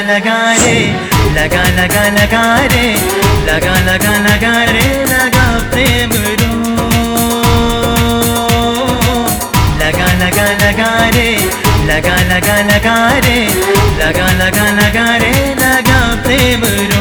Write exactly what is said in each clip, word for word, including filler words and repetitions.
लगा रे, लगा लगा लगा रे, लगा लगा लगा रे, लगा प्रेम रो। लगा लगा लगा रे, लगा लगा लगा रे, लगा लगा लगा रे, लगा प्रेम रो।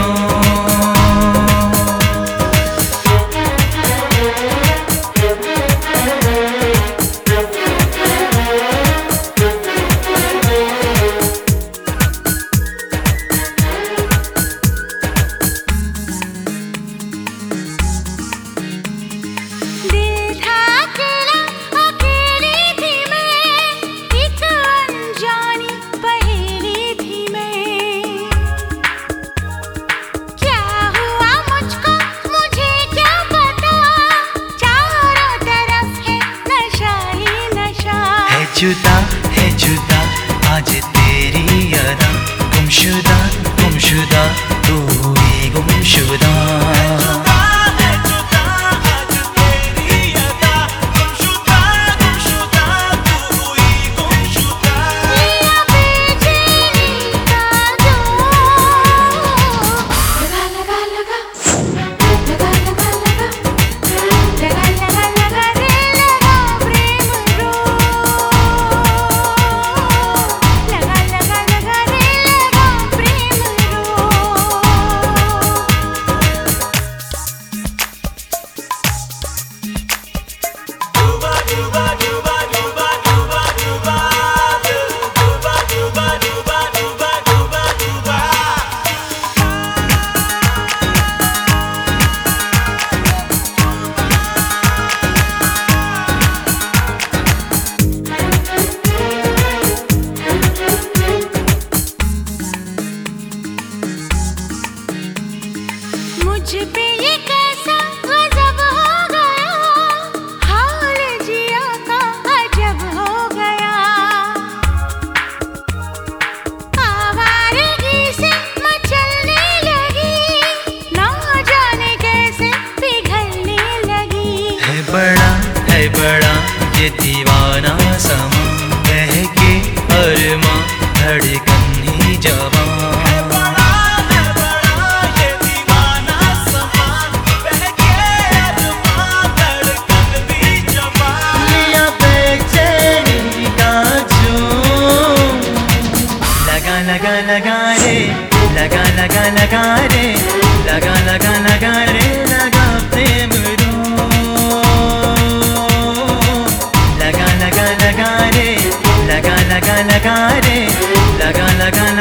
जुदा है जुदा आज तेरी अदा, गुमशुदा गुमशुदा तू ही गुमशुदा। मुझ पे ये कैसा गजब हो गया, हाल जिया का अजब हो गया। आवारगी से मचलने लगी, ना जाने कैसे पिघलने लगी। है बड़ा है बड़ा ये दीवाना समा, बहके अरमा धड़कन ही जवां। लगा लगा रे, लगा लगा लगा रे, लगा लगा लगा रे, लगा प्रेम रो। लगा लगा लगा रे, लगा लगा लगा रे, लगा लगा